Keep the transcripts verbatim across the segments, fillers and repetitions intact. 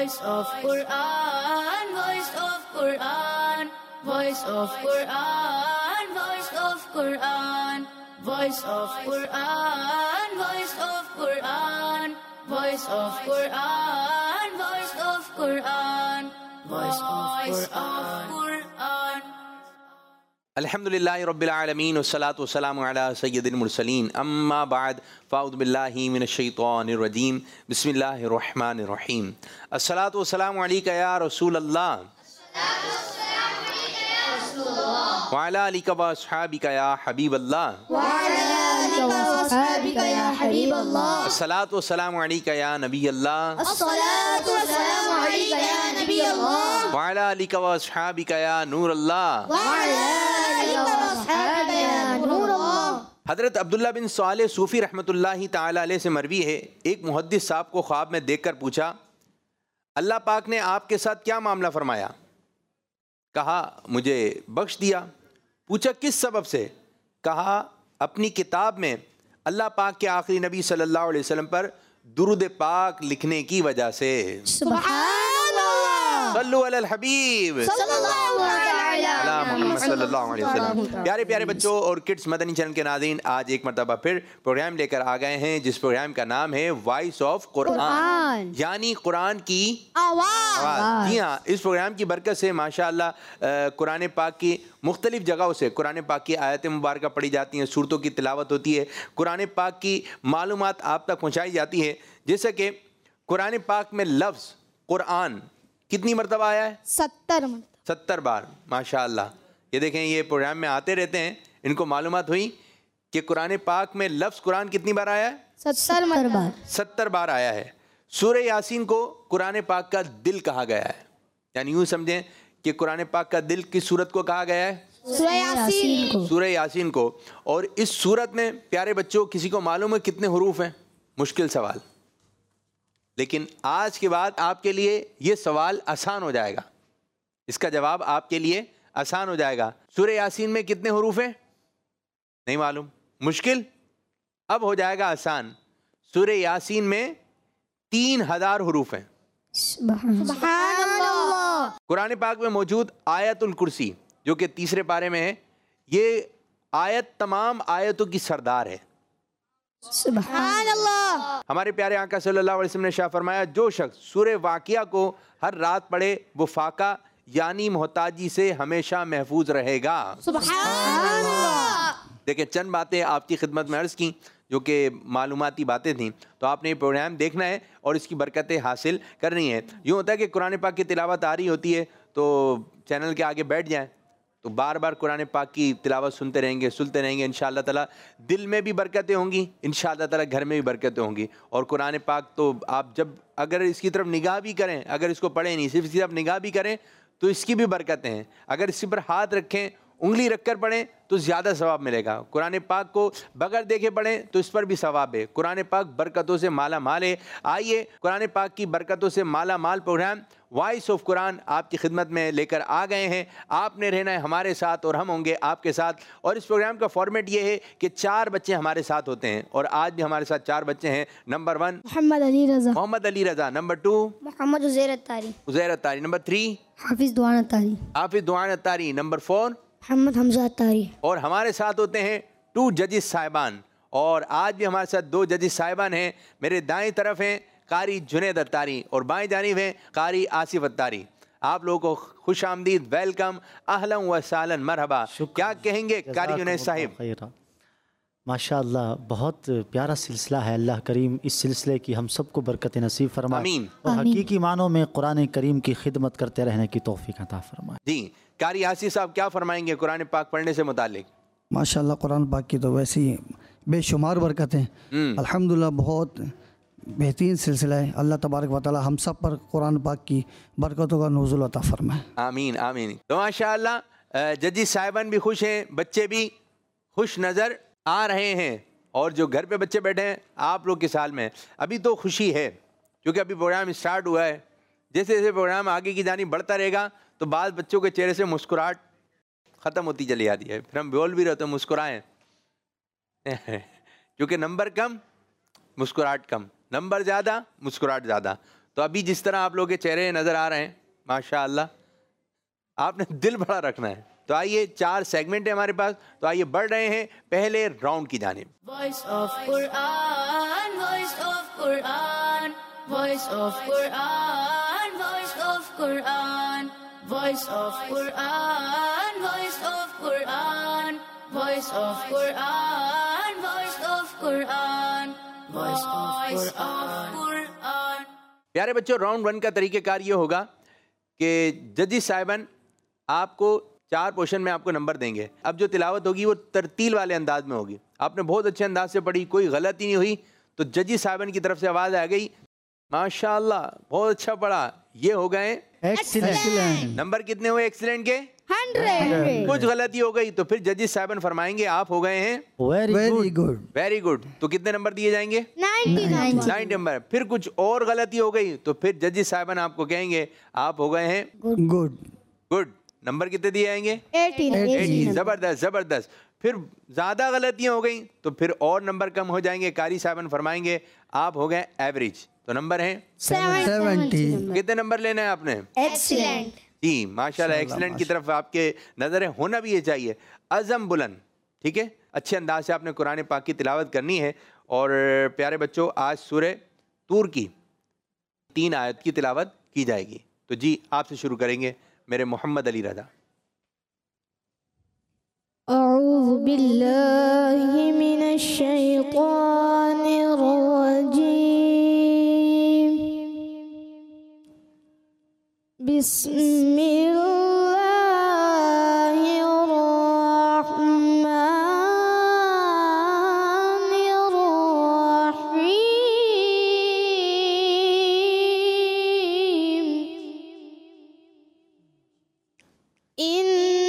Voice of Quran, Voice of Quran, Voice of Quran, Voice of Quran, Voice of Quran, Voice of Quran, Voice of Quran, Voice of Quran, Voice of Quran. الحمدللہ رب العالمین والصلاة والسلام علی سید المرسلین اما بعد فاعوذ باللہ من الشیطان الرجیم بسم اللہ الرحمن الرحیم الصلاة والسلام علیک یا رسول اللہ وعلی آلک و اصحابک یا حبیب اللہ الصلاة والسلام علیک یا نبی اللہ وعلی آلک و اصحابک یا نور اللہ. حضرت عبداللہ بن صالح صوفی رحمۃ اللہ تعالی علیہ سے مروی ہے، ایک محدث صاحب کو خواب میں دیکھ کر پوچھا اللہ پاک نے آپ کے ساتھ کیا معاملہ فرمایا؟ کہا مجھے بخش دیا. پوچھا کس سبب سے؟ کہا اپنی کتاب میں اللہ پاک کے آخری نبی صلی اللہ علیہ وسلم پر درود پاک لکھنے کی وجہ سے. سبحان اللہ. صلو علی الحبیب صلی اللہ محمد صلی اللہ علیہ وسلم. پیارے پیارے بچوں اور کڈس مدنی چینل کے ناظرین، آج ایک مرتبہ پھر پروگرام لے کر آ گئے ہیں جس پروگرام کا نام ہے وائس آف قرآن، یعنی قرآن کی آواز. جی ہاں، اس پروگرام کی برکت سے ماشاءاللہ قرآن پاک کی مختلف جگہوں سے قرآن پاک کی آیت مبارکہ پڑھی جاتی ہیں، صورتوں کی تلاوت ہوتی ہے، قرآن پاک کی معلومات آپ تک پہنچائی جاتی ہے. جیسا کہ قرآن پاک میں لفظ قرآن کتنی مرتبہ آیا ہے؟ ستر مرتبہ ستر بار. ماشاءاللہ یہ دیکھیں، یہ پروگرام میں آتے رہتے ہیں، ان کو معلومات ہوئی کہ قرآن پاک میں لفظ قرآن کتنی بار آیا ہے؟ ستر بار ستر بار آیا ہے. سورہ یاسین کو قرآن پاک کا دل کہا گیا ہے، یعنی یوں سمجھیں کہ قرآن پاک کا دل کس سورت کو کہا گیا ہے؟ سورہ یاسین کو. سورہ یاسین کو. اور اس سورت میں پیارے بچوں کسی کو معلوم ہے کتنے حروف ہیں؟ مشکل سوال، لیکن آج کے بعد آپ کے لیے یہ سوال آسان ہو جائے گا، اس کا جواب آپ کے لیے آسان ہو جائے گا. سورہ یاسین میں کتنے حروف ہیں؟ نہیں معلوم؟ مشکل؟ اب ہو جائے گا آسان. سورہ یاسین میں تین ہزار حروف ہیں. سبحان اللہ. قرآن پاک میں موجود آیت الکرسی جو کہ تیسرے پارے میں ہے، یہ آیت تمام آیتوں کی سردار ہے. سبحان اللہ. ہمارے پیارے آقا صلی اللہ علیہ وسلم نے شاہ فرمایا جو شخص سورہ واقعہ کو ہر رات پڑھے وہ فاقہ یعنی محتاجی سے ہمیشہ محفوظ رہے گا. سبحان اللہ. دیکھیں چند باتیں آپ کی خدمت میں عرض کی جو کہ معلوماتی باتیں تھیں، تو آپ نے یہ پروگرام دیکھنا ہے اور اس کی برکتیں حاصل کرنی ہیں. یوں ہوتا ہے کہ قرآن پاک کی تلاوت آ رہی ہوتی ہے تو چینل کے آگے بیٹھ جائیں تو بار بار قرآن پاک کی تلاوت سنتے رہیں گے سنتے رہیں گے انشاءاللہ تعالیٰ دل میں بھی برکتیں ہوں گی، انشاءاللہ تعالیٰ گھر میں بھی برکتیں ہوں گی. اور قرآن پاک تو آپ جب اگر اس کی طرف نگاہ بھی کریں، اگر اس کو پڑھیں نہیں صرف اس کی طرف نگاہ بھی کریں تو اس کی بھی برکتیں ہیں. اگر اس پر ہاتھ رکھیں، انگلی رکھ کر پڑھیں تو زیادہ ثواب ملے گا. قرآن پاک کو بغیر دیکھے پڑھیں تو اس پر بھی ثواب ہے. قرآن پاک برکتوں سے مالا مال ہے. آئیے قرآن پاک کی برکتوں سے مالا مال پروگرام وائس آف قرآن آپ کی خدمت میں لے کر آ گئے ہیں. آپ نے رہنا ہے ہمارے ساتھ اور ہم ہوں گے آپ کے ساتھ. اور اس پروگرام کا فارمیٹ یہ ہے کہ چار بچے ہمارے ساتھ ہوتے ہیں اور آج بھی ہمارے ساتھ چار بچے ہیں. Number one Muhammad Ali Raza. Muhammad Ali Raza. Number two Muhammad Uzair Attari. Uzair Attari. Number three Hafiz Duan اتاری. حافظ دوان اتاری. نمبر فور محمد حمزہ اتاری. اور ہمارے ساتھ ہوتے ہیں ٹو ججز صاحبان. اور آج بھی ہمارے ساتھ دو ججز صاحبان ہیں. میرے دائیں طرف ہیں قاری جنید اتاری اور بائیں جانب ہیں قاری آصف اتاری. آپ لوگوں کو خوش آمدید، ویلکم، اہلا و سہلا، مرحبا. کیا کہیں گے قاری جنید صاحب؟ ماشاءاللہ بہت پیارا سلسلہ ہے. اللہ کریم اس سلسلے کی ہم سب کو برکت نصیب فرمائے آمین. اور حقیقی معنوں میں قرآن کریم کی خدمت کرتے رہنے کی توفیق عطا فرمائے. جی قاری آصف صاحب کیا فرمائیں گے قرآن پاک پڑھنے سے متعلق؟ ماشاءاللہ قرآن پاک کی تو ویسی بے شمار برکتیں. الحمدللہ بہت بہترین سلسلہ ہے. اللہ تبارک و تعالی ہم سب پر قرآن پاک کی برکتوں کا نزول عطا فرمائے. آمین آمین. تو ماشاءاللہ ججز صاحبان بھی خوش ہیں، بچے بھی خوش نظر آ رہے ہیں اور جو گھر پہ بچے بیٹھے ہیں آپ لوگ کے سال میں ابھی تو خوشی ہے کیونکہ ابھی پروگرام اسٹارٹ ہوا ہے. جیسے جیسے پروگرام آگے کی جانب بڑھتا رہے گا تو بعض بچوں کے چہرے سے مسکراہٹ ختم ہوتی چلی جاتی ہے. پھر ہم بول بھی رہتے ہیں مسکرائیں کیونکہ نمبر کم مسکراہٹ کم، نمبر زیادہ مسکراہٹ زیادہ. تو ابھی جس طرح آپ لوگوں کے چہرے نظر آ رہے ہیں ماشاء اللہ آپ نے دل بڑا رکھنا ہے. تو آئیے چار سیگمنٹ ہیں ہمارے پاس, تو آئیے بڑھ رہے ہیں پہلے راؤنڈ کی جانب. Voice of Quran, voice of Quran, voice of Quran, voice of Quran, voice of Quran, voice of Quran, voice of Quran, voice of Quran, voice of Quran. پیارے بچوں, راؤنڈ ون کا طریقہ کار یہ ہوگا کہ ججز صاحبان آپ کو چار پورشن میں آپ کو نمبر دیں گے. اب جو تلاوت ہوگی وہ ترتیل والے انداز میں ہوگی. آپ نے بہت اچھے انداز سے پڑھی, کوئی غلطی نہیں ہوئی, تو ججز صاحبان کی طرف سے آواز آ گئی ماشاء اللہ بہت اچھا پڑھا, یہ ہو گئے ایکسیلنٹ. نمبر کتنے ہوئے ایکسیلنٹ کے؟ ہنڈریڈ. کچھ غلطی ہو گئی تو پھر ججز صاحبان فرمائیں گے آپ ہو گئے ہیں ویری گڈ. Very good. تو کتنے نمبر دیے جائیں گے؟ نائنٹی. Nine number. پھر کچھ اور غلطی ہو گئی تو پھر ججز صاحبان آپ کو کہیں گے آپ ہو گئے ہیں گڈ. گڈ. نمبر کتنے دیے جائیں گے؟ ایٹین. زبردست زبردست. پھر زیادہ غلطیاں ہو گئیں تو پھر اور نمبر کم ہو جائیں گے. قاری صاحبان فرمائیں گے آپ ہو گئے ایوریج. تو نمبر ہیں سیونٹی. کتنے نمبر لینا ہے آپ نے؟ ایکسیلنٹ. جی ماشاءاللہ ایکسلنٹ کی طرف آپ کے نظر ہونا بھی یہ چاہیے. عزم بلند, ٹھیک ہے, اچھے انداز سے آپ نے قرآن پاک کی تلاوت کرنی ہے. اور پیارے بچوں آج سورہ طور کی تین آیت کی تلاوت کی جائے گی. تو جی آپ سے شروع کریں گے میرے محمد علی رضا. اعوذ باللہ من الشیطان الرجیم. بسم اللہ الرحمن الرحیم. ان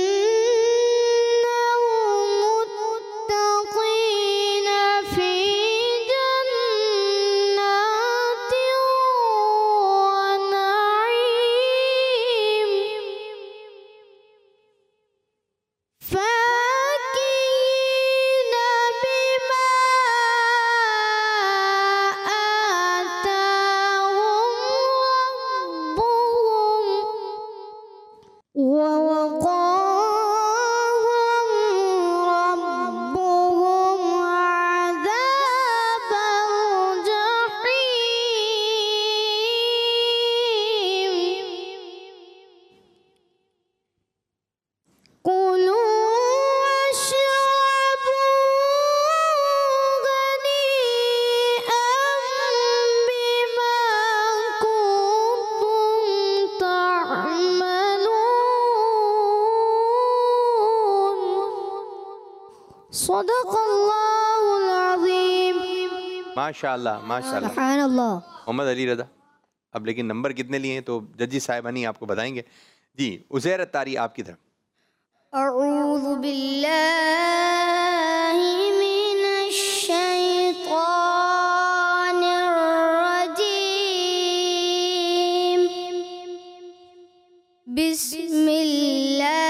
صدق اللہ العظیم. ماشاء اللہ ماشاء اللہ. سبحان اللہ. محمد علی رضا اب لیکن نمبر کتنے لیے ہیں تو ججز صاحبان ہی آپ کو بتائیں گے. جی عزیر اتاری آپ کی طرف. اعوذ باللہ من الشیطان الرجیم. بسم اللہ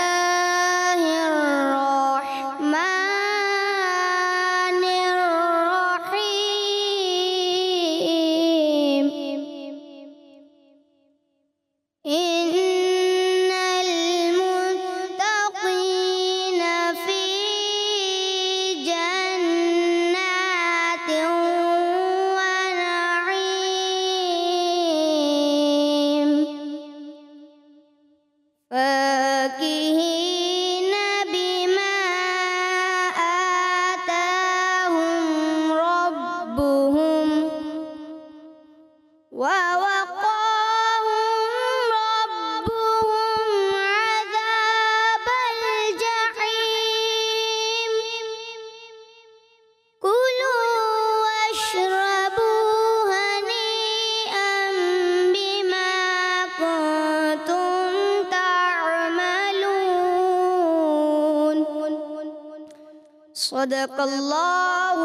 صدق اللہ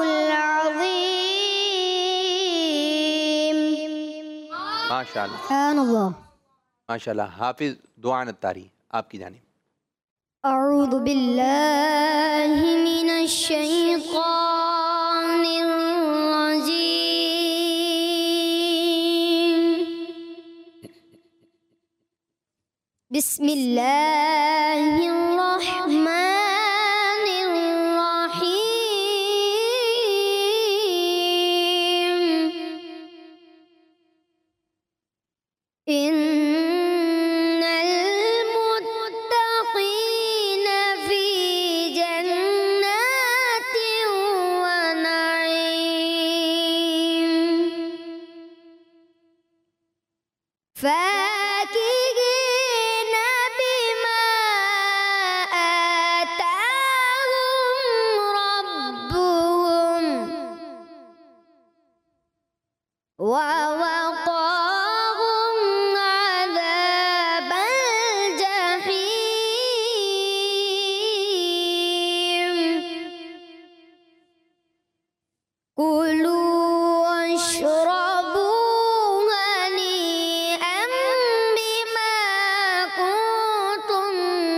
العظیم. ماشاء اللہ سبحان اللہ. ماشاء اللہ. حافظ دعان اتاری آپ کی جانب. اعوذ باللہ من الشیطان الرجیم. بسم اللہ الرحمن الرحیم ان المتقین فی جنات ونعیم فاکہین بما آتاہم ربهم ووقاهم عذاب الجحیم كلوا واشربوا هنيئا بما كنتم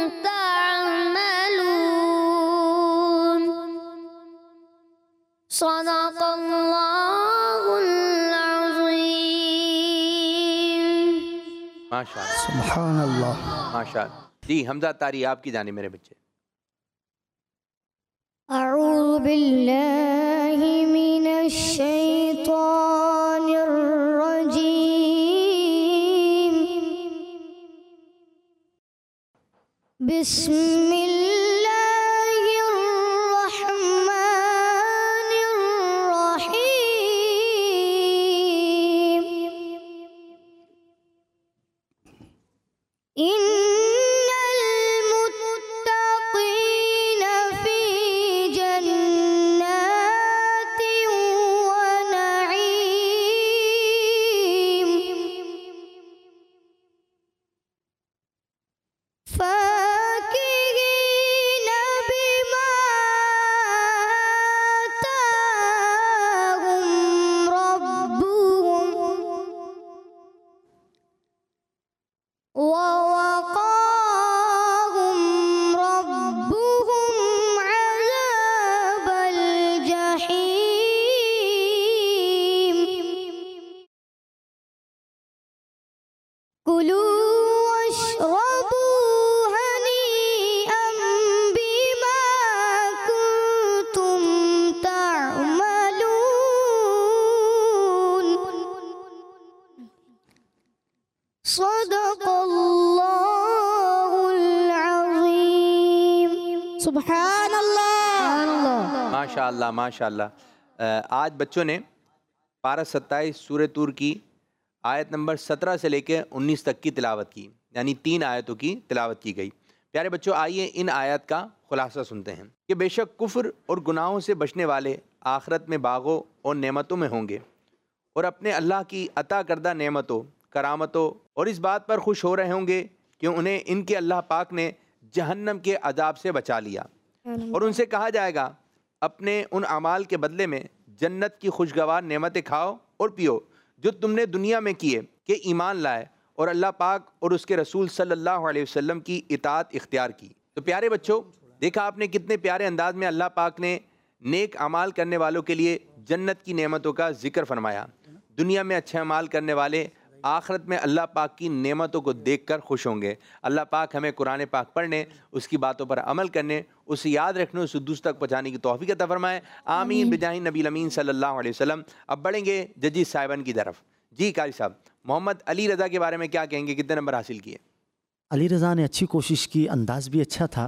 تعملون صدق الله العظيم. ماشاء اللہ سبحان اللہ. ماشاء اللہ. جی حمزہ طاری آپ کی جانب میرے بچے. أعوذ بالله من الشيطان الرجيم. بسم الله الرحمن الرحيم. إن المتقين في جنات ونعيم فاكهين بما آتاهم ربهم ووقاهم ربهم عذاب الجحيم. كلوا واشربوا هنيئا بما كنتم تعملون صدق الله العظيم. سبحان اللہ. ماشاء اللہ ماشاء اللہ. آج بچوں نے پارہ ستائیس سورہ طور کی آیت نمبر سترہ سے لے کے انیس تک کی تلاوت کی، یعنی تین آیتوں کی تلاوت کی گئی. پیارے بچوں آئیے ان آیات کا خلاصہ سنتے ہیں کہ بے شک کفر اور گناہوں سے بچنے والے آخرت میں باغوں اور نعمتوں میں ہوں گے اور اپنے اللہ کی عطا کردہ نعمتوں، کرامتوں اور اس بات پر خوش ہو رہے ہوں گے کہ انہیں ان کے اللہ پاک نے جہنم کے عذاب سے بچا لیا، اور ان سے کہا جائے گا اپنے ان اعمال کے بدلے میں جنت کی خوشگوار نعمتیں کھاؤ اور پیو جو تم نے دنیا میں کیے کہ ایمان لائے اور اللہ پاک اور اس کے رسول صلی اللہ علیہ وسلم کی اطاعت اختیار کی. تو پیارے بچوں دیکھا آپ نے کتنے پیارے انداز میں اللہ پاک نے نیک اعمال کرنے والوں کے لیے جنت کی نعمتوں کا ذکر فرمایا. دنیا میں اچھے اعمال کرنے والے آخرت میں اللہ پاک کی نعمتوں کو دیکھ کر خوش ہوں گے. اللہ پاک ہمیں قرآن پاک پڑھنے، اس کی باتوں پر عمل کرنے، اسے یاد رکھنے، اسے دوسروں تک پہنچانے کی توفیق عطا فرمائے. آمین بجاہ نبی الامین صلی اللہ علیہ وسلم. اب بڑھیں گے ججی صاحبان کی طرف. جی قاری صاحب، محمد علی رضا کے بارے میں کیا کہیں گے؟ کتنے نمبر حاصل کیے؟ علی رضا نے اچھی کوشش کی، انداز بھی اچھا تھا.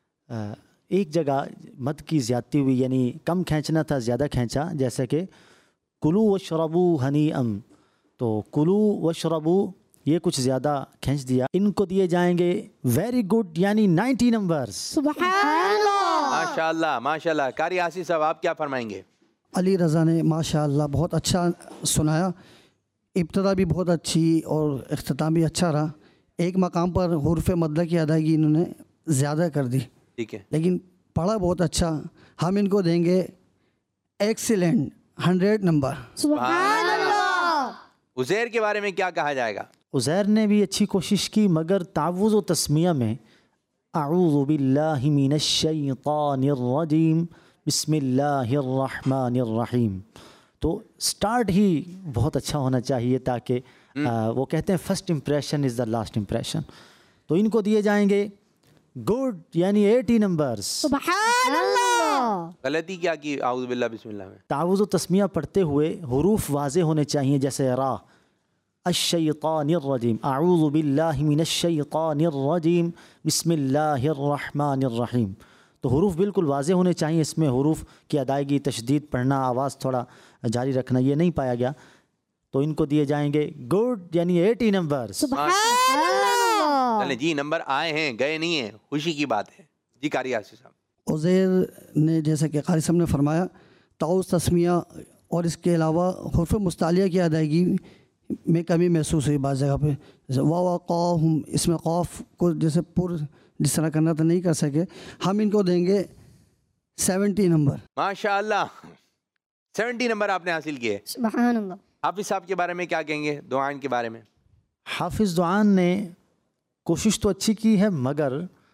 ایک جگہ مد کی زیادتی ہوئی، یعنی کم کھینچنا تھا، زیادہ کھینچا. جیسے کہ کلو و شربو ہنی ام، تو کلو و شربو یہ کچھ زیادہ کھینچ دیا. ان کو دیے جائیں گے ویری گڈ یعنی نائنٹی نمبرز. سبحان اللہ. ماشاء اللہ ماشاء اللہ. قاری آصف صاحب آپ کیا فرمائیں گے؟ علی رضا نے ماشاء اللہ بہت اچھا سنایا. ابتدا بھی بہت اچھی اور اختتام بھی اچھا رہا. ایک مقام پر حروف مدہ کی ادائیگی انہوں نے زیادہ کر دی، ٹھیک ہے، لیکن پڑھا بہت اچھا. ہم ان کو دیں گے ایکسیلنٹ ہنڈریڈ نمبر. سبحان اللہ. عزیر کے بارے میں کیا کہا جائے گا؟ عزیر نے بھی اچھی کوشش کی، مگر تعوذ و تسمیہ میں اعوذ باللہ من الشیطان الرجیم بسم اللہ الرحمن الرحیم، تو سٹارٹ ہی بہت اچھا ہونا چاہیے تاکہ آ, وہ کہتے ہیں first impression is the last impression. تو ان کو دیے جائیں گے گڈ یعنی ایٹی نمبرز. سبحان اللہ. غلطی کیا کی اعوذ باللہ بسم اللہ میں؟ تعوذ و تسمیہ پڑھتے ہوئے حروف واضح ہونے چاہیے، جیسے را، الشیطان الرجیم، اعوذ باللہ من الشیطان الرجیم، بسم اللہ الرحمن الرحیم. تو حروف بالکل واضح ہونے چاہیے. اس میں حروف کی ادائیگی، تشدید پڑھنا، آواز تھوڑا جاری رکھنا یہ نہیں پایا گیا. تو ان کو دیے جائیں گے گڈ یعنی ایٹی نمبرز. سبحان اللہ. چلیں جی، نمبر آئے ہیں، گئے نہیں ہیں، خوشی کی بات ہے. جی قاری آصف صاحب. عزیر نے جیسا کہ قاری صاحب نے فرمایا تعوذ تسمیہ اور اس کے علاوہ حروف مستعلیہ کی ادائیگی میں کمی محسوس ہوئی بعض جگہ پہ. جیسے وا وا قاف، اس میں قاف کو جیسے پر جس طرح کرنا تو نہیں کر سکے. ہم ان کو دیں گے سیونٹی نمبر. ماشاء اللہ، سیونٹی نمبر آپ نے حاصل کیے. سبحان اللہ. حافظ صاحب کے بارے میں کیا کہیں گے، دعائن کے بارے میں؟ حافظ دعان نے کوشش تو اچھی کی ہے مگر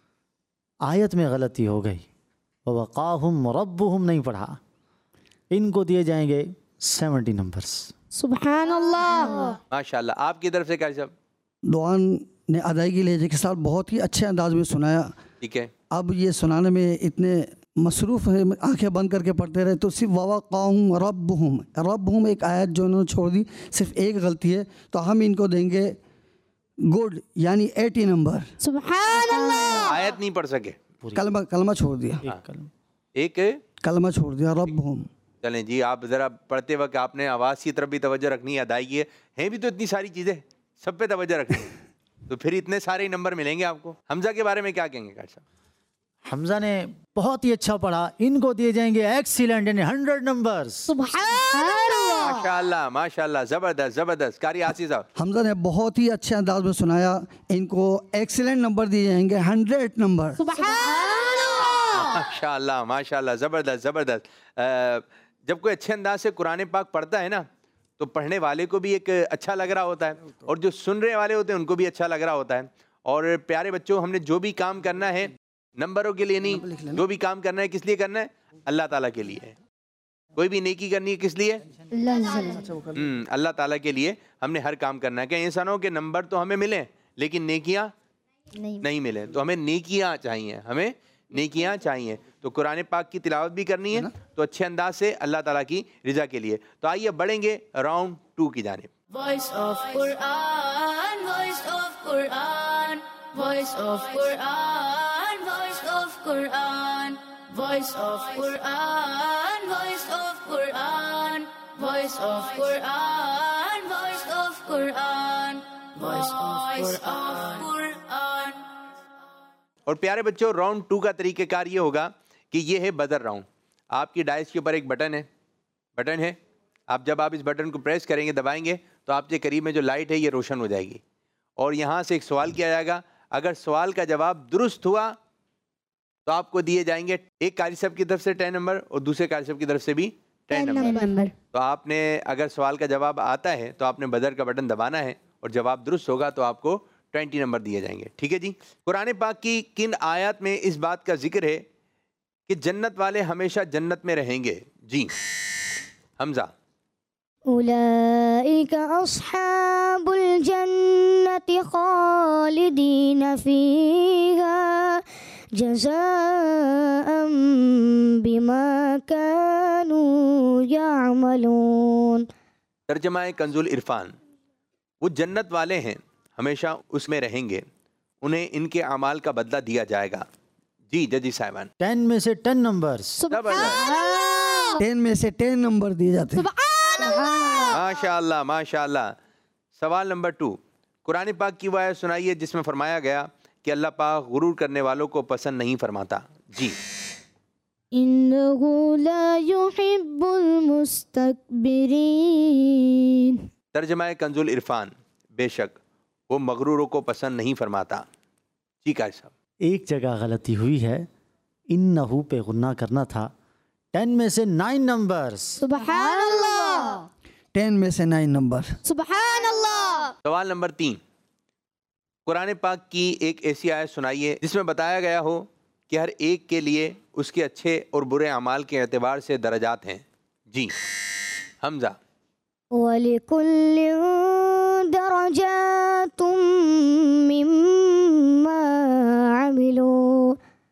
آیت میں غلطی ہو گئی. وَوَقَاهُمْ رَبُّهُمْ نہیں پڑھا. ان کو دیے جائیں گے سیونٹی نمبرز. سبحان اللہ. ماشاء اللہ. آپ کی طرف سے قاری صاحب؟ دعان نے ادائیگی لہجے کے ساتھ بہت ہی اچھے انداز میں سنایا. ٹھیک ہے. اب یہ سنانے میں اتنے مصروف ہے، آنکھیں بند کر کے پڑھتے رہے تو صرف وَوَقَاهُمْ رَبُّهُمْ رَبُّهُمْ ایک آیت جو انہوں نے چھوڑ دی، صرف ایک غلطی ہے. تو ہم ان کو دیں گے گڈ یعنی ایٹی نمبر. سبحان اللہ. آیت نہیں پڑھ سکے، کلمہ کلمہ چھوڑ دیا، ایک کلمہ چھوڑ دیا ربہم. چلیں جی، آپ ذرا پڑھتے وقت آپ نے آواز کی طرف بھی توجہ رکھنی ہے، ادائیگی ہے، ہیں بھی تو اتنی ساری چیزیں، سب پہ توجہ رکھنی ہے تو پھر اتنے سارے نمبر ملیں گے آپ کو. حمزہ کے بارے میں کیا کہیں گے قاری صاحب؟ حمزہ نے بہت ہی اچھا پڑھا. ان کو دیے جائیں گے ایکسیلنٹ یعنی ہنڈریڈ نمبرز. سبحان اللہ. ماشاء اللہ ماشاء اللہ، زبردست زبردست. قاری آصف صاحب؟ حمزہ نے بہت ہی اچھے انداز میں سنایا. ان کو ایکسیلنٹ نمبر دیے جائیں گے ہنڈریڈ نمبر. سبحان اللہ. ماشاء اللہ ماشاء اللہ، زبردست زبردست. جب کوئی اچھے انداز سے قرآن پاک پڑھتا ہے نا تو پڑھنے والے کو بھی ایک اچھا لگ رہا ہوتا ہے، اور جو سن رہے والے ہوتے ہیں ان کو بھی اچھا لگ رہا ہوتا ہے. اور پیارے بچوں، ہم نے جو بھی کام کرنا ہے نمبروں کے لیے نہیں، جو بھی کام کرنا ہے کس لیے کرنا ہے؟ اللہ تعالیٰ کے لیے. کوئی بھی نیکی کرنی ہے کس لیے؟ ہم اللہ تعالیٰ کے لیے ہم نے ہر کام کرنا ہے. کہ ایسا نہ ہو کہ نمبر تو ہمیں ملیں لیکن نیکیاں نہیں ملیں. تو ہمیں نیکیاں چاہیے، ہمیں نیکیاں چاہیے. تو قرآن پاک کی تلاوت بھی کرنی ہے تو اچھے انداز سے اللہ تعالیٰ کی رضا کے لیے. تو آئیے بڑھیں گے راؤنڈ ٹو کی جانب. Voice of Quran, voice of Quran, voice of Quran, voice of Quran, voice of Quran, voice of Quran, voice of Quran, voice of Quran, voice of Quran. اور پیارے بچوں، راؤنڈ ٹو کا طریقہ کار یہ ہوگا کہ یہ ہے بدر راؤنڈ. آپ کی ڈائس کے اوپر ایک بٹن ہے، بٹن ہے آپ جب آپ اس بٹن کو پریس کریں گے، دبائیں گے تو آپ کے قریب میں جو لائٹ ہے یہ روشن ہو جائے گی، اور یہاں سے ایک سوال کیا جائے گا. اگر سوال کا جواب درست ہوا تو آپ کو دیے جائیں گے ایک قاری صاحب کی طرف سے ٹین نمبر اور دوسرے قاری صاحب کی طرف سے بھی ٹین نمبر. تو آپ نے اگر سوال کا جواب آتا ہے تو آپ نے بدر کا بٹن دبانا ہے، اور جواب درست ہوگا تو آپ کو ٹوینٹی نمبر دیے جائیں گے. ٹھیک ہے جی. قرآن پاک کی کن آیات میں اس بات کا ذکر ہے کہ جنت والے ہمیشہ جنت میں رہیں گے؟ جی حمزہ. أولئك أصحاب الجنة خالدين فيها جزاء بما كانوا يعملون. ترجمہ کنز العرفان. وہ جنت والے ہیں، ہمیشہ اس میں رہیں گے، انہیں ان کے اعمال کا بدلہ دیا جائے گا. جی ججی صاحبان. ٹین میں سے ٹین نمبرز. سبحان اللہ. ٹین میں سے ٹین نمبر دیے جاتے ہیں. ماشاء اللہ ماشاء اللہ. سوال نمبر ٹو. قرآن پاک کی وہ آیت سنائیے جس میں فرمایا گیا کہ اللہ پاک غرور کرنے والوں کو پسند نہیں فرماتا. جی. إنه لا يحب المستكبرين. ترجمہ کنز العرفان. بے شک وہ مغروروں کو پسند نہیں فرماتا. جی قاری صاحب. ایک جگہ غلطی ہوئی ہے، انہو پہ غنہ کرنا تھا. ٹین میں سے نائن نمبرز. سبحان اللہ. ٹین میں سے نائن نمبر. سبحان اللہ. سوال نمبر تین. قرآن پاک کی ایک ایسی آیت سنائیے جس میں بتایا گیا ہو کہ ہر ایک کے لیے اس کے اچھے اور برے اعمال کے اعتبار سے درجات ہیں. جی حمزہ. وَلِكُلٍّ دَرَجَاتٌ مِّمَّا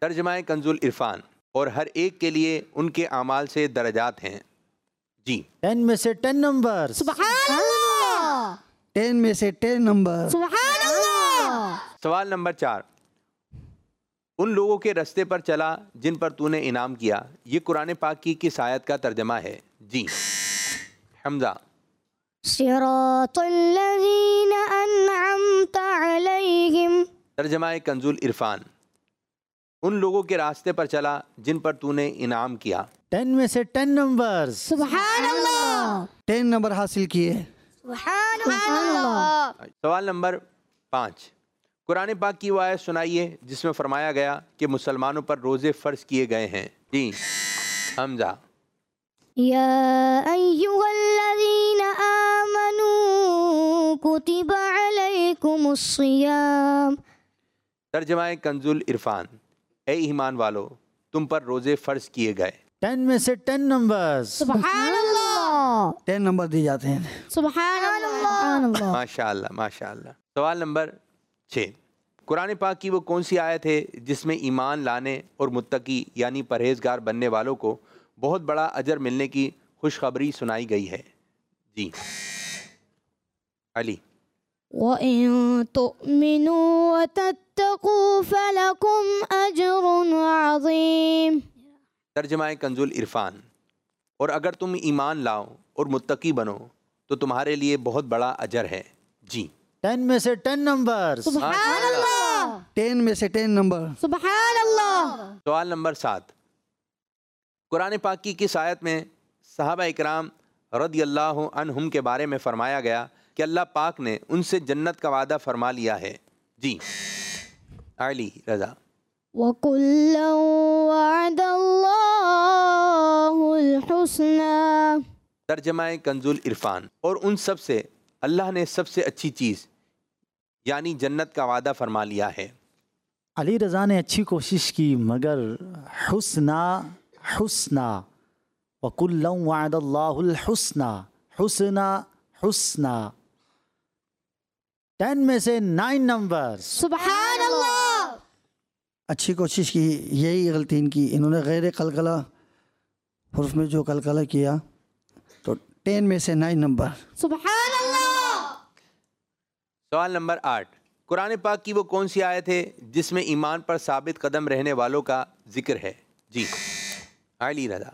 ترجمہ کنز العرفان، اور ہر ایک کے لیے ان کے اعمال سے درجات ہیں. جی ٹین میں سے ٹین نمبر. سبحان اللہ. ٹین میں سے ٹین نمبر. سبحان اللہ. سوال نمبر چار، ان لوگوں کے رستے پر چلا جن پر تو نے انعام کیا. یہ قرآن پاک کی کس آیت کا ترجمہ ہے؟ جی حمزہ. صراط الذین انعمت علیہم. ترجمہ کنز العرفان، ان لوگوں کے راستے پر چلا جن پر تو نے انعام کیا. ٹین میں سے ٹین نمبر. سبحان اللہ. ٹین نمبر حاصل کیے. سبحان اللہ. سوال نمبر پانچ، قرآن پاک کی وہ آیت سنائیے جس میں فرمایا گیا کہ مسلمانوں پر روزے فرض کیے گئے ہیں. جی حمزہ. یا ایھا الذین آمنوا کتب علیکم الصیام. ترجمہ کنز العرفان، اے ایمان والو تم پر روزے فرض کیے گئے. ٹین میں سے ٹین نمبر. سبحان اللہ. ٹین نمبر دی جاتے ہیں. سبحان اللہ. ماشاء اللہ ماشاء اللہ. سوال نمبر چھ، قرآن پاک کی وہ کون سی آیت ہے جس میں ایمان لانے اور متقی یعنی پرہیزگار بننے والوں کو بہت بڑا اجر ملنے کی خوشخبری سنائی گئی ہے؟ جی علی. وَإِن تُؤْمِنُوا وَتَتَّقُوا فَلَكُمْ أَجْرٌ عَظِيمٌ. ترجمہ کنز العرفان، اور اگر تم ایمان لاؤ اور متقی بنو تو تمہارے لیے بہت بڑا اجر ہے. جی ٹین میں سے ٹین نمبر. سبحان اللہ. ٹین میں سے ٹین نمبر. سبحان اللہ. سوال نمبر سات، قرآن پاک کی کس آیت میں صحابہ اکرام رضی اللہ عنہم کے بارے میں فرمایا گیا کہ اللہ پاک نے ان سے جنت کا وعدہ فرما لیا ہے؟ جی علی رضا. وَكُلًّا وَعَدَ اللَّهُ الْحُسْنَى. ترجمہ کنز العرفان، اور ان سب سے اللہ نے سب سے اچھی چیز یعنی جنت کا وعدہ فرما لیا ہے. علی رضا نے اچھی کوشش کی مگر حسنا حسنا وَكُلًّا وَعَدَ اللَّهُ الْحُسْنَى حسنا حسنا. ٹین میں سے نائن نمبر. سبحان اللہ. اچھی کوشش کی، یہی غلطی ان کی، انہوں نے غیر قلقلہ حرف میں جو قلقلہ کیا تو ٹین میں سے نائن نمبر. سبحان اللہ. سوال نمبر آٹھ، قرآن پاک کی وہ کون سی آیت ہے جس میں ایمان پر ثابت قدم رہنے والوں کا ذکر ہے؟ جی علی رضا.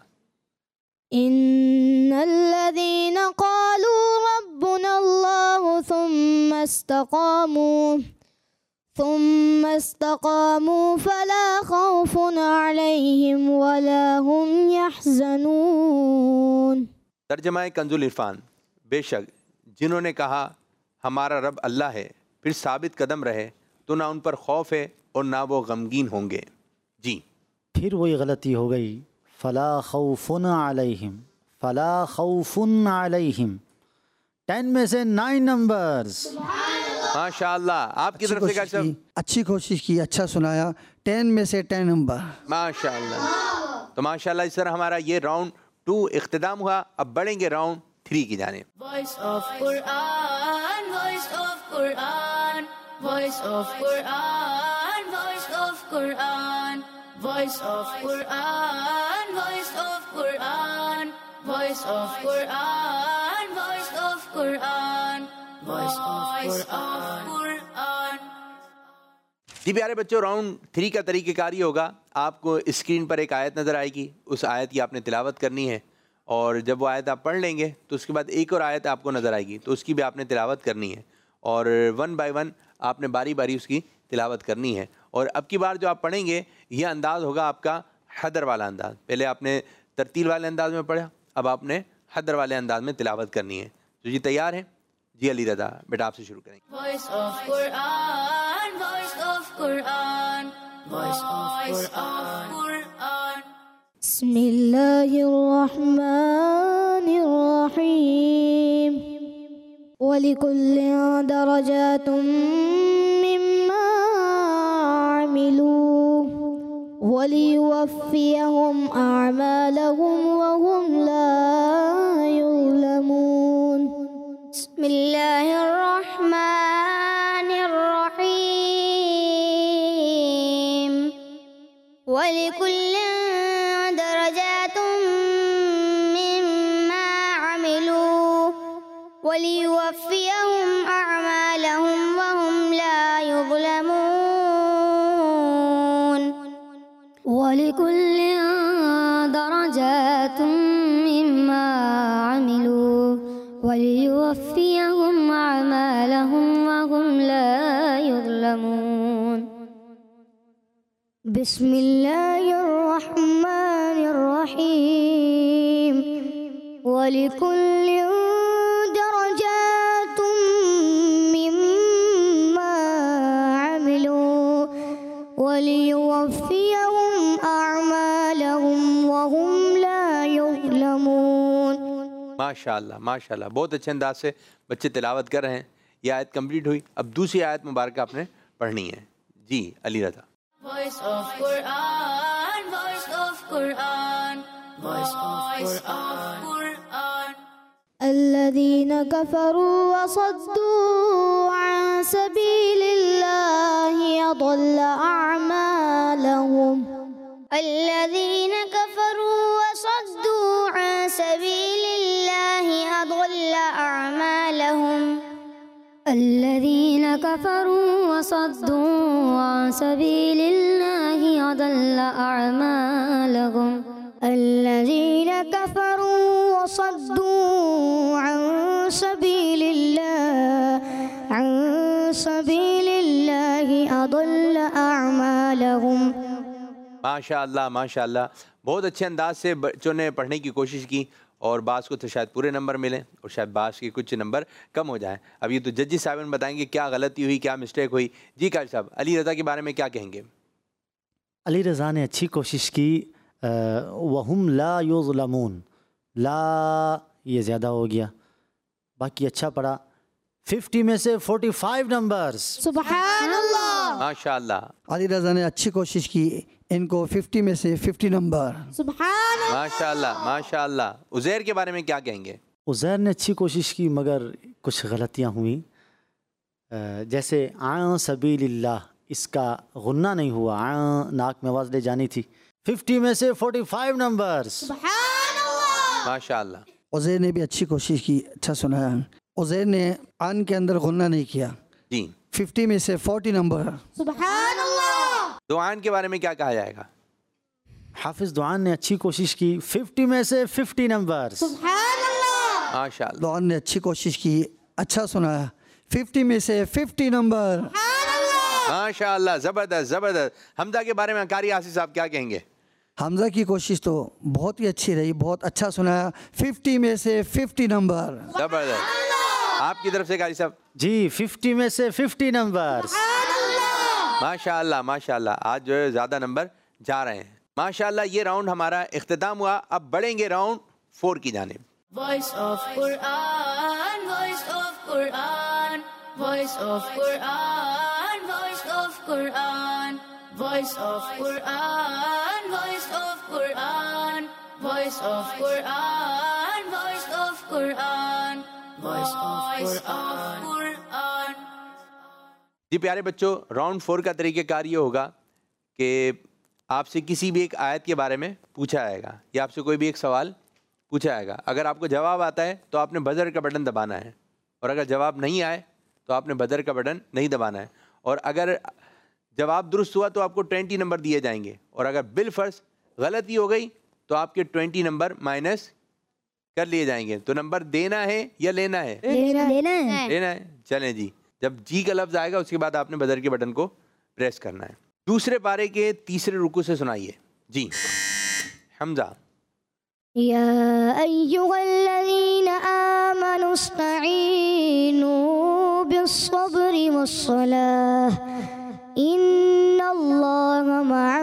ان الذين قالوا ربنا الله ثم استقاموا ثم استقاموا فلا خوف عليهم ولا هم يحزنون. ترجمہ کنز العرفان، بے شک جنہوں نے کہا ہمارا رب اللہ ہے پھر ثابت قدم رہے تو نہ ان پر خوف ہے اور نہ وہ غمگین ہوں گے. جی پھر وہی غلطی ہو گئی، فلا خوف علیہم فلا خوف علیہم. ٹین میں سے نائن نمبرز. ماشاء اللہ. آپ کی اچھی طرف سے کوشش کیا؟ کی، اچھی کوشش کی، اچھا سنایا. ٹین میں سے ٹین نمبر. ماشاء اللہ. تو ماشاء اللہ اس طرح ہمارا یہ راؤنڈ ٹو اختتام ہوا. اب بڑھیں گے راؤنڈ تھری کی جانب. Voice of Quran, voice of Quran, voice of Quran, voice of Quran, voice of Quran, voice of Quran, voice of Quran, voice of Quran, voice of Quran. جی پیارے بچوں، round three کا طریقہ کار یہ ہوگا، آپ کو اسکرین پر ایک آیت نظر آئے گی، اس آیت کی آپ نے تلاوت کرنی ہے، اور جب وہ آیت آپ پڑھ لیں گے تو اس کے بعد ایک اور آیت آپ کو نظر آئے گی تو اس کی بھی آپ نے تلاوت کرنی ہے، اور ون بائی ون آپ نے باری باری اس کی تلاوت کرنی ہے. اور اب کی بار جو آپ پڑھیں گے یہ انداز ہوگا آپ کا حدر والا انداز. پہلے آپ نے ترتیل والے انداز میں پڑھا، اب آپ نے حدر والے انداز میں تلاوت کرنی ہے. تو جی تیار ہیں؟ جی علی رضا بیٹا آپ سے شروع کریں گے. Voice of Quran, voice of Quran, voice of Quran. بسم اللہ الرحمن الرحیم. وَلِكُلٍّ دَرَجَاتٌ مِّمَّا عَمِلُوا وَلِيُوَفِّيَهُمْ أَعْمَالَهُمْ وَهُمْ لَا يُظْلَمُونَ. بسم اللہ الرحمن الرحیم. وَلِكُلٍّ دَرَجَاتٌ مِّمَّا عَمِلُوا وَلِيُوَفِّيَهُمْ أَعْمَالَهُمْ وَهُمْ لَا يُظْلَمُونَ وَلِكُلٍّ دَرَجَاتٌ مِّمَّا عَمِلُوا وَلِيُوَفِّيَهُمْ أَعْمَالَهُمْ وَهُمْ لَا يُظْلَمُونَ بسم الله الرحمن الرحيم وَلِكُلٍّ دَرَجَاتٌ مِّمَّا عَمِلُوا وَلِيُوَفِّيَهُمْ أَعْمَالَهُمْ وَهُمْ لَا يُظْلَمُونَ ماشاء اللہ ماشاء اللہ، بہت اچھے انداز سے بچے تلاوت کر رہے ہیں. یہ آیت کمپلیٹ ہوئی. اب دوسری آیت مبارکہ آپ نے پڑھنی ہے. جی Ali Raza. Voice of Quran, voice of Quran, voice of Quran. الذين كفروا وصدوا عن سبيل الله أضل أعمالهم الذين كفروا وصدوا عن سبيل الله أضل أعمالهم الذين كفروا وصدوا عن سبيل الله أضل أعمالهم الذين كفروا وصدوا عن سبيل الله عن سبيل الله أضل أعمالهم. ماشاء اللہ ماشاء اللہ، بہت اچھے انداز سے بچوں نے پڑھنے کی کوشش کی، اور بعض کو تو شاید پورے نمبر ملیں اور شاید بعض کے کچھ نمبر کم ہو جائیں. اب یہ تو ججی صاحب بتائیں گے کیا غلطی ہوئی، کیا مسٹیک ہوئی. جی قاری صاحب، علی رضا کے بارے میں کیا کہیں گے؟ علی رضا نے اچھی کوشش کی. وَهُمْ لَا يُظْلَمُونَ، لا یہ زیادہ ہو گیا، باقی اچھا پڑھا. ففٹی میں سے فورٹی فائیو نمبرز. سبحان اللہ. ماشاء اللہ علی رضا نے اچھی کوشش کی، ان کو ففٹی میں سے ففٹی نمبر. سبحان اللہ. ماشاء اللہ ماشاء اللہ. عزیر کے بارے میں کیا کہیں گے؟ عزیر نے اچھی کوشش کی مگر کچھ غلطیاں ہوئیں. جیسے عن سبیل اللہ، اس کا غنہ نہیں ہوا، عن ناک میں آواز لے جانی تھی. ففٹی میں سے فورٹی فائیو نمبرز. سبحان اللہ. ماشاء اللہ. عزیر نے بھی اچھی کوشش کی، اچھا سنایا. عزیر نے عن کے اندر غنہ نہیں کیا. جی ففٹی میں سے فورٹی نمبر. سبحان اللہ. دعان کے بارے میں کیا کہا جائے گا؟ حافظ دعان نے اچھی کوشش کی. ففٹی میں سے ففٹی نمبرز. سبحان اللہ. ماشاء اللہ. دعان نے اچھی کوشش کی، اچھا سنایا. ففٹی میں سے ففٹی نمبر. ماشاء اللہ، زبردست زبردست. حمزہ کے بارے میں قاری آصف صاحب کیا کہیں گے؟ حمزہ کی کوشش تو بہت ہی اچھی رہی، بہت اچھا سنایا. ففٹی میں سے ففٹی نمبر. زبردست. آپ کی طرف سے قاری صاحب؟ جی ففٹی میں سے ففٹی نمبرز. ماشاء اللہ ماشاء اللہ. آج جو ہے زیادہ نمبر جا رہے ہیں. ماشاء اللہ. یہ راؤنڈ ہمارا اختتام ہوا. اب بڑھیں گے راؤنڈ فور کی جانب. Voice of Quran, voice of Quran, voice of Quran, voice of Quran, voice of Quran, voice of Quran, voice of Quran, voice of Quran, voice of Quran. جی پیارے بچوں، راؤنڈ فور کا طریقہ کار یہ ہوگا کہ آپ سے کسی بھی ایک آیت کے بارے میں پوچھا جائے گا، یا آپ سے کوئی بھی ایک سوال پوچھا جائے گا. اگر آپ کو جواب آتا ہے تو آپ نے بزر کا بٹن دبانا ہے، اور اگر جواب نہیں آئے تو آپ نے بزر کا بٹن نہیں دبانا ہے. اور اگر جواب درست ہوا تو آپ کو ٹوینٹی نمبر دیے جائیں گے، اور اگر بالفرض غلطی ہو گئی تو آپ کے ٹوینٹی نمبر مائنس کر لیے جائیں گے. تو نمبر دینا ہے یا لینا ہے؟ لینا ہے. لینا ہے. چلیں جی، جب جی کا لفظ آئے گا اس کے بعد آپ نے بزر کے بٹن کو پریس کرنا ہے. دوسرے پارے کے تیسرے رکوع سے سنائیے. جی حمزہ. يا أيها الذين آمنوا استعينوا بالصبر والصلاة إن الله مع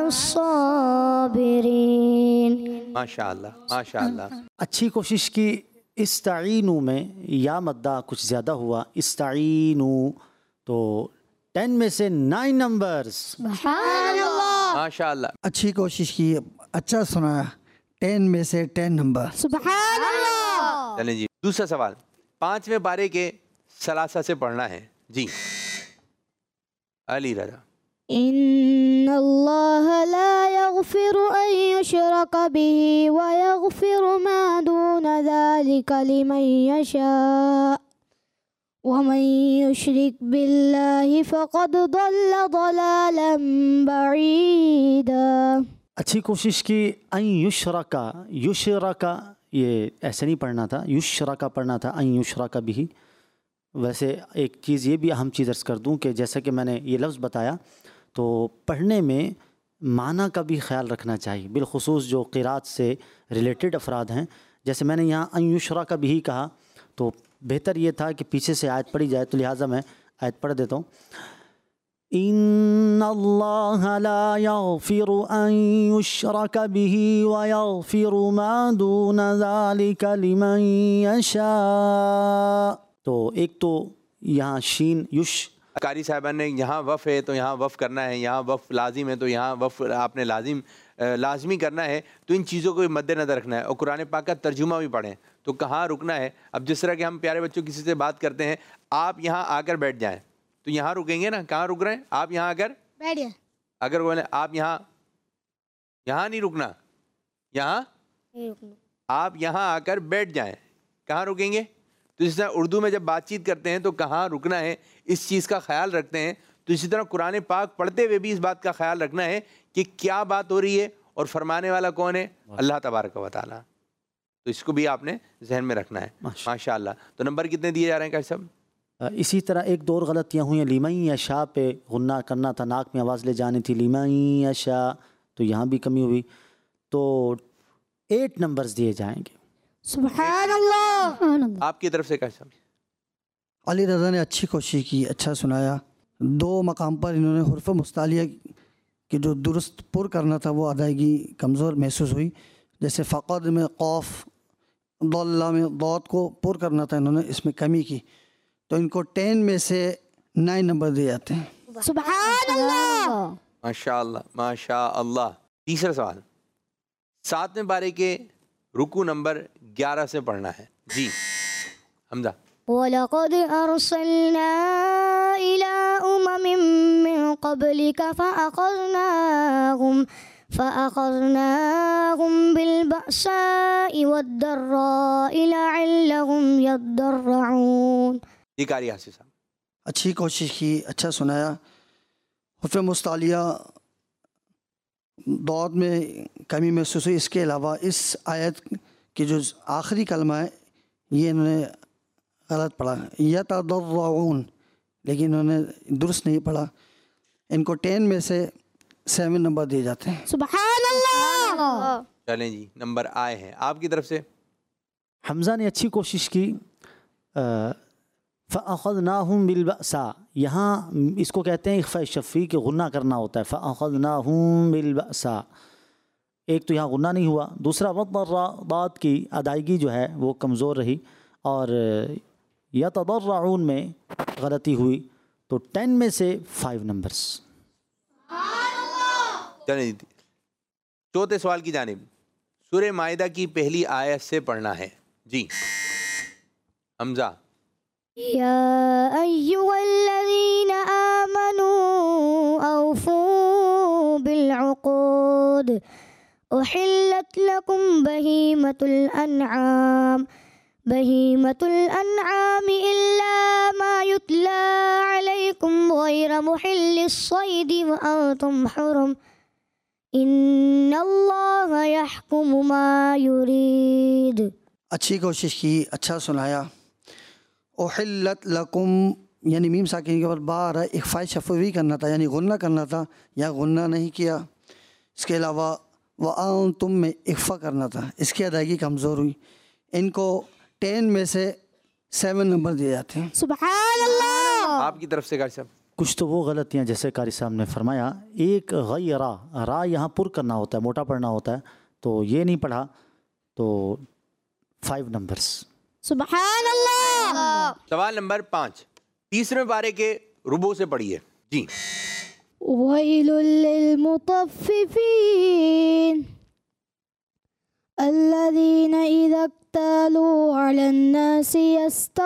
الصابرين. ماشاء اللہ ماشاء اللہ. اچھی کوشش کی. استعینو میں یا مدہ کچھ زیادہ ہوا. استعینو تو ٹین میں سے نائن نمبرز. سبحان اللہ. ماشاء اللہ. اچھی کوشش کی، اچھا سنایا. ٹین میں سے ٹین نمبر. سبحان اللہ. چلیں جی دوسرا سوال. پانچویں پارے کے ثلاثہ سے پڑھنا ہے. جی علی رضا. إن الله لا يغفر أن يشرك به ويغفر ما دون ذلك لمن يشاء ومن يشرك بالله فقد ضل ضلالا بعيدا. اچھی کوشش کی. ان یشرکا، یشرکا یہ ایسے نہیں پڑھنا تھا، یشرکا پڑھنا تھا، ان یشرکا بھی. ویسے ایک چیز یہ بھی اہم چیز عرض کر دوں کہ جیسا کہ میں نے یہ لفظ بتایا تو پڑھنے میں معنی کا بھی خیال رکھنا چاہیے، بالخصوص جو قرات سے ریلیٹڈ افراد ہیں. جیسے میں نے یہاں ان یشرکا بھی کہا تو بہتر یہ تھا کہ پیچھے سے آیت پڑھی جائے، تو لہٰذا میں آیت پڑھ دیتا ہوں. ان اللہ لا یغفر ان یشرک به ویغفر ما دون ذلک لمن یشاء. تو ایک تو یہاں شین یش، قاری صاحبان نے یہاں وف ہے تو یہاں وف کرنا ہے، یہاں وف لازم ہے تو یہاں وف آپ نے لازم لازمی کرنا ہے. تو ان چیزوں کو مد نظر رکھنا ہے. اور قرآن پاک کا ترجمہ بھی پڑھیں تو کہاں رکنا ہے. اب جس طرح کہ ہم پیارے بچوں کسی سے بات کرتے ہیں، آپ یہاں آ کر بیٹھ جائیں تو یہاں رکیں گے نا. کہاں رک رہے ہیں آپ؟ یہاں آ کر بیٹھ جائیں. اگر بولے آپ یہاں یہاں نہیں رکنا، یہاں آپ یہاں آ کر بیٹھ جائیں. کہاں رکیں گے؟ تو اس طرح اردو میں جب بات چیت کرتے ہیں تو کہاں رکنا ہے اس چیز کا خیال رکھتے ہیں. تو اسی طرح قرآن پاک پڑھتے ہوئے بھی اس بات کا خیال رکھنا ہے کہ کیا بات ہو رہی ہے اور فرمانے والا کون ہے؟ اللہ تبارک و تعالیٰ. تو اس کو بھی آپ نے ذہن میں رکھنا ہے. ماشاء اللہ. تو نمبر کتنے دیے جا رہے ہیں کیا صاحب؟ اسی طرح ایک دو اور غلطیاں ہوئی ہیں. لیمن یشاء پہ غنہ کرنا تھا، ناک میں آواز لے جانی تھی. لیمن یشاء تو یہاں بھی کمی ہوئی. تو ایٹ نمبرز دیے جائیں گے. سبحان اللہ. آپ کی طرف سے کیا صاحب؟ علی رضا نے اچھی کوشش کی، اچھا سنایا. دو مقام پر انہوں نے حروف مستعلیہ کی جو درست پر کرنا تھا وہ ادائیگی کمزور محسوس ہوئی. جیسے فقد میں قوف، ضل میں ضاد کو پر کرنا تھا، انہوں نے اس میں کمی کی. تو ان کو ٹین میں سے نائن نمبر دیے جاتے ہیں. سبحان اللہ. ماشاء اللہ ماشاء اللہ. تیسرا سوال ساتویں پارے کے رکو نمبر گیارہ سے پڑھنا ہے. جی حمزہ. وَلَقَدْ أَرْسَلْنَا إِلَىٰ أُمَمٍ مِّن قَبْلِكَ فَأَخَذْنَاهُمْ فَأَخَذْنَاهُمْ بِالْبَأْسَاءِ وَالضَّرَّاءِ لَعَلَّهُمْ يَضَّرَّعُونَ. جی قاری حافظ صاحب. اچھی کوشش کی، اچھا سنایا. حروف مستعلیہ ضاد میں کمی محسوس ہوئی. اس کے علاوہ اس آیت کی جو آخری کلمہ ہے یہ انہوں نے غلط پڑھا، یتضرعون، لیکن انہوں نے درست نہیں پڑھا. ان کو ٹین میں سے سیون نمبر دیے جاتے ہیں. سبحان اللہ. چلیں جی نمبر آئے ہیں آپ کی طرف سے. حمزہ نے اچھی کوشش کی. فَأَخَذْنَاهُمْ بِالْبَأْسَاءِ، یہاں اس کو کہتے ہیں اخفاء شفی کہ غنہ کرنا ہوتا ہے. فَأَخَذْنَاهُمْ بِالْبَأْسَاءِ، ایک تو یہاں غنہ نہیں ہوا. دوسرا وَالضَّرَّاء ضاد کی ادائیگی جو ہے وہ کمزور رہی. اور یتضرعون میں غلطی ہوئی. تو ٹین میں سے فائیو نمبرز. چلیں جی چوتھے سوال کی جانب. سورہ مائدہ کی پہلی آیت سے پڑھنا ہے. جی حمزہ. يا أيها الذين آمنوا أوفوا بالعقود أحلت لكم بهيمة الأنعام بهيمة الأنعام إلا ما يتلى عليكم غير محل الصيد وأنتم حرم إن الله يحكم ما يريد. اچھی کوشش کی، اچھا سنایا. احلت لکم یعنی میم ساکن کے بعد با آ رہا ہے، اخفاء شفوی کرنا تھا یعنی غنہ کرنا تھا، یا غنہ نہیں کیا. اس کے علاوہ وَأَنْتُمْ میں اخفاء کرنا تھا، اس کی ادائیگی کمزور ہوئی. ان کو ٹین میں سے سیون نمبر دیے جاتے ہیں. سبحان اللہ. آپ کی طرف سے قاری صاحب. کچھ تو وہ غلطیاں جیسے قاری صاحب نے فرمایا. ایک غیرہ، را یہاں پر کرنا ہوتا ہے، موٹا پڑھنا ہوتا ہے، تو یہ نہیں پڑھا. تو فائیو نمبرز. سبحان اللہ. سوال نمبر پانچ تیسرے پارے کے ربو سے پڑھیے. جی. وَيْلٌ لِّلْمُطَفِّفِينَ الَّذِينَ إِذَا اكْتَالُوا عَلَى النَّاسِ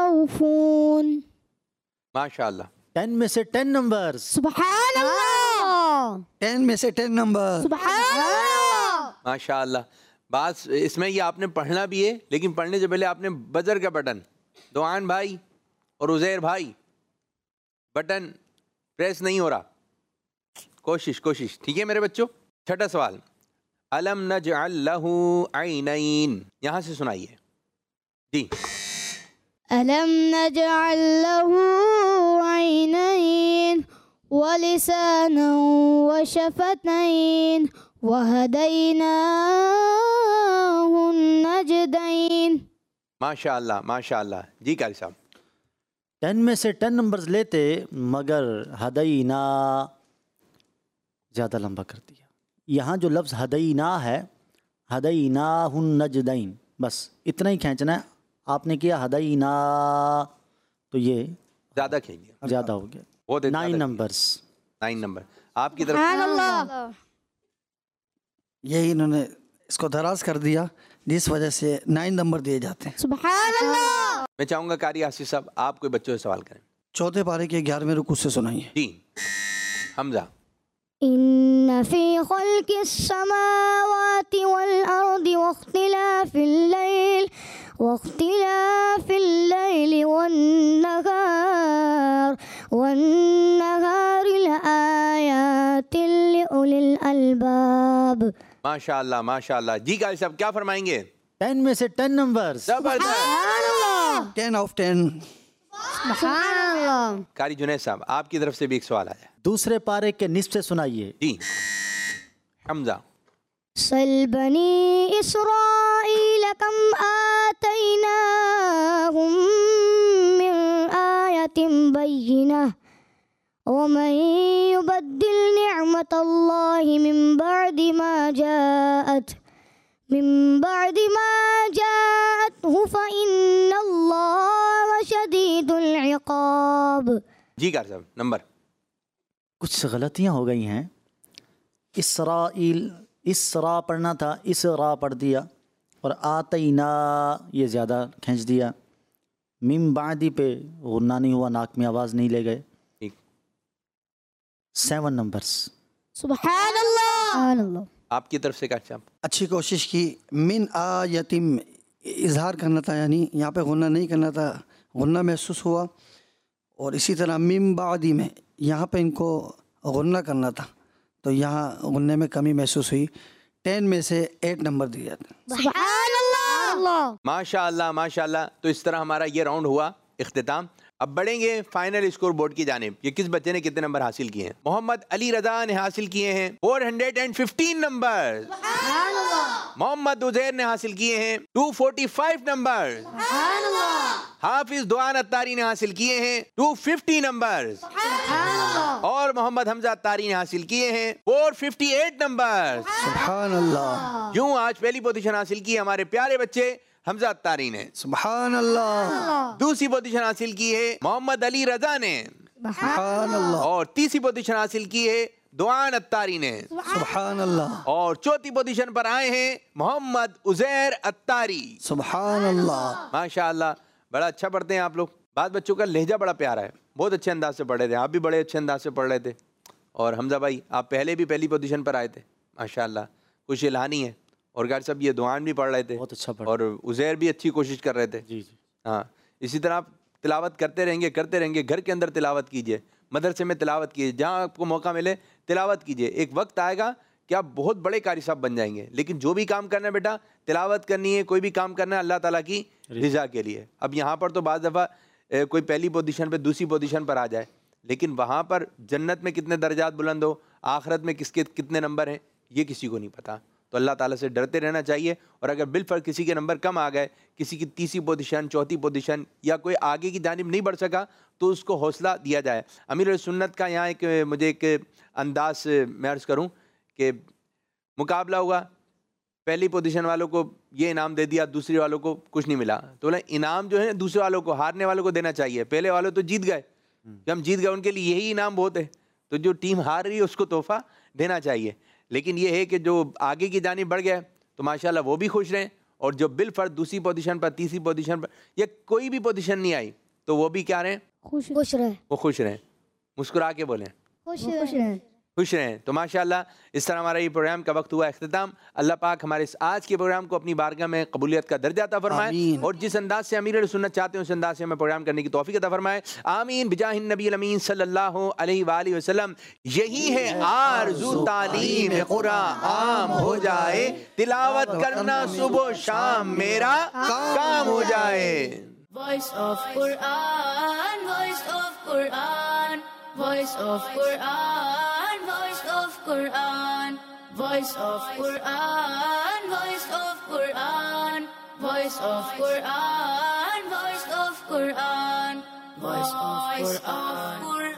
يَسْتَوْفُونَ. ماشاء اللہ. ٹین میں سے ٹین نمبرز. سبحان اللہ. टेन में से टेन नंबर। सुभान अल्लाह। माशा अल्लाह। बात इसमें ये आपने पढ़ना भी है, लेकिन पढ़ने से पहले आपने बजर का बटन, दुआन भाई और उज़ैर भाई, बटन प्रेस नहीं हो रहा, कोशिश कोशिश, ठीक है मेरे बच्चों। छठा सवाल, अलम नजअल लहू ऐनैन, यहाँ से सुनाइए जी। अलम नजअल लहू ऐनैन वलिसानन वशफतैन वहदैनाहुन नजदैन। माशा अल्लाह माशा अल्लाह। जी कारी साहब। टेन में से टेन नंबर्स लेते मगर हदैना ज़्यादा लंबा कर दिया। यहाँ जो लफ्ज़ हदैना है, हदैना हुन नजदैन, बस इतना ही खींचना है। आपने किया हदैना तो ये ज़्यादा खींच दिया, ज़्यादा हो गया। बहुत नाइन नंबर्स। नाइन नंबर आपकी तरफ। सुभान अल्लाह। यही इन्होंने इसको दराज कर दिया, जिस वजह से नाइन नंबर दिए जाते हैं। सुभान अल्लाह। मैं चाहूँगा कारी आसिफ साहब आप कोई बच्चों से सवाल करें। चौथे पारे के ग्यारहवें रुकू से सुनाइए। जी हमजा। إن في خلق السماوات والأرض واختلاف الليل واختلاف الليل والنهار والنهار لآيات لأولي الألباب। माशा अल्लाह माशा अल्लाह। जी कारी साहब क्या फरमाएंगे? टेन में से टेन नंबर्स। जबरदस्त। Ten of ten. Qari Junaid साहब आपकी तरफ से भी एक सवाल आया। दूसरे पारे के निस्फ से सुनाइए जी हमजा। सल बनी इस्राईल कम आतैनाहुम मिन आयतिन बय्यिनह वमन युबद्दिल निअमतल्लाहि मिन बअदि मा जाअत मिन बअदि मा जाअतहु फइन्नल्लाह शदीदुल इक़ाब। जी कारी साहब नंबर। कुछ गलतियां हो गई हैं। इसराइल, इसरा पढ़ना था, इसरा पढ़ दिया, और आतैना ये ज़्यादा खींच दिया। मिम बादी पे गुन्ना नहीं हुआ, नाक में आवाज़ नहीं ले गए। ठीक। Seven numbers. सुभान अल्लाह। आपकी तरफ से कारी साहब। अच्छी कोशिश की। मिन आ यतीम इजहार करना था, यानी यहाँ पे गुन्ना नहीं करना था, गुन्ना महसूस हुआ। और इसी तरह मिम बादी में यहाँ पे इनको गुन्ना करना था, तो यहाँ गुन्ने में कमी महसूस हुई। टेन में से एट नंबर दिए जाते हैं। सुभान अल्लाह। माशा अल्लाह माशा अल्लाह। तो इस तरह हमारा ये राउंड हुआ इख्तिताम। अब बढ़ेंगे फाइनल स्कोर बोर्ड की जानिब। ये किस बच्चे ने कितने नंबर हासिल किए हैं? मोहम्मद अली रजा ने हासिल किए हैं four hundred fifteen number. Mohammad Uzair ने हासिल किए हैं two forty five number. Hafiz Duan Attari ने हासिल किए हैं टू फिफ्टी नंबर। और मोहम्मद हमजा अत्तारी ने हासिल किए हैं फोर फिफ्टी एट नंबर। सुभान अल्लाह। यूं आज पहली पोजीशन हासिल की हमारे प्यारे बच्चे हमजा अत्तारी ने। सुभान अल्लाह। दूसरी पोजीशन हासिल की है मोहम्मद अली रजा ने। सुभान अल्लाह। और तीसरी पोजीशन हासिल की है दुआन अत्तारी ने। सुभान अल्लाह। और चौथी पोजीशन पर आए हैं मोहम्मद उजैर अत्तारी। सुभान अल्लाह। माशा अल्लाह। बड़ा अच्छा पढ़ते हैं आप लोग। बाद बच्चों का लहजा बड़ा प्यारा है, बहुत अच्छे अंदाज से पढ़ रहे थे। आप भी बड़े अच्छे अंदाज से पढ़ रहे थे। और हमजा भाई आप पहले भी पहली पोजीशन पर आए थे माशा अल्लाह। कुछ इल्हानी है। और गार साहब ये दुआन भी पढ़ रहे थे, बहुत अच्छा पढ़। और उजैर भी अच्छी कोशिश कर रहे थे। जी जी। हाँ, इसी तरह आप तिलावत करते रहेंगे करते रहेंगे घर के अंदर तिलावत कीजिए, मदरसे में तिलावत कीजिए, जहाँ आपको मौका मिले तिलावत कीजिए। एक वक्त आएगा कि आप बहुत बड़े कारी साहब बन जाएंगे। लेकिन जो भी काम करना है बेटा, तिलावत करनी है, कोई भी काम करना है अल्लाह ताला की रिज़ा के लिए। अब यहाँ पर तो बाज़ दफ़ा कोई पहली पोजीशन पे दूसरी पोजीशन पर आ जाए, लेकिन वहाँ पर जन्नत में कितने दर्जात बुलंद हो, आखिरत में किसके कितने नंबर हैं, ये किसी को नहीं पता। तो अल्लाह ताला से डरते रहना चाहिए। और अगर बिलफर्ज किसी के नंबर कम आ गए, किसी की तीसरी पोजीशन, चौथी पोजीशन, या कोई आगे की जानिब नहीं बढ़ सका, तो उसको हौसला दिया जाए। अमीर सुन्नत का यहाँ एक मुझे एक अंदाज मैं अर्ज़ करूँ कि मुकाबला हुआ, पहली पोजीशन वालों को ये इनाम दे दिया, दूसरे वालों को कुछ नहीं मिला, तो बोला इनाम जो है दूसरे वालों को, हारने वालों को देना चाहिए। पहले वालों तो जीत गए, जब हम जीत गए उनके लिए यही इनाम बहुत है, तो जो टीम हार रही है उसको तोहफा देना चाहिए। लेकिन ये है कि जो आगे की जानिब बढ़ गया तो माशाल्लाह वो भी खुश रहें, और जो बिल फर्द दूसरी पोजीशन पर, तीसरी पोजीशन पर, या कोई भी पोजीशन नहीं आई तो वो भी क्या रहें, खुश खुश रहे वो खुश रहें। मुस्कुरा के बोलें, खुश रहे خوش رہیں. تو ماشاءاللہ اس طرح ہمارا یہ پروگرام کا وقت ہوا اختتام. اللہ پاک ہمارے اس آج کے پروگرام کو اپنی بارگاہ میں قبولیت کا درجہ عطا فرمائے آمین. اور جس انداز سے امیر سنت چاہتے ہیں اس انداز سے ہمیں پروگرام کرنے کی توفیق عطا فرمائے. آمین بجاہ النبی الامین صلی اللہ علیہ وآلہ وسلم. یہی ہے آرزو تعلیم قرآن عام ہو جائے, تلاوت کرنا صبح و شام میرا کام ہو جائے. Voice of Quran, voice of Quran, voice of Quran, voice of Quran, voice of Quran, voice of Quran, voice of Quran, voice of Quran, voice of Quran.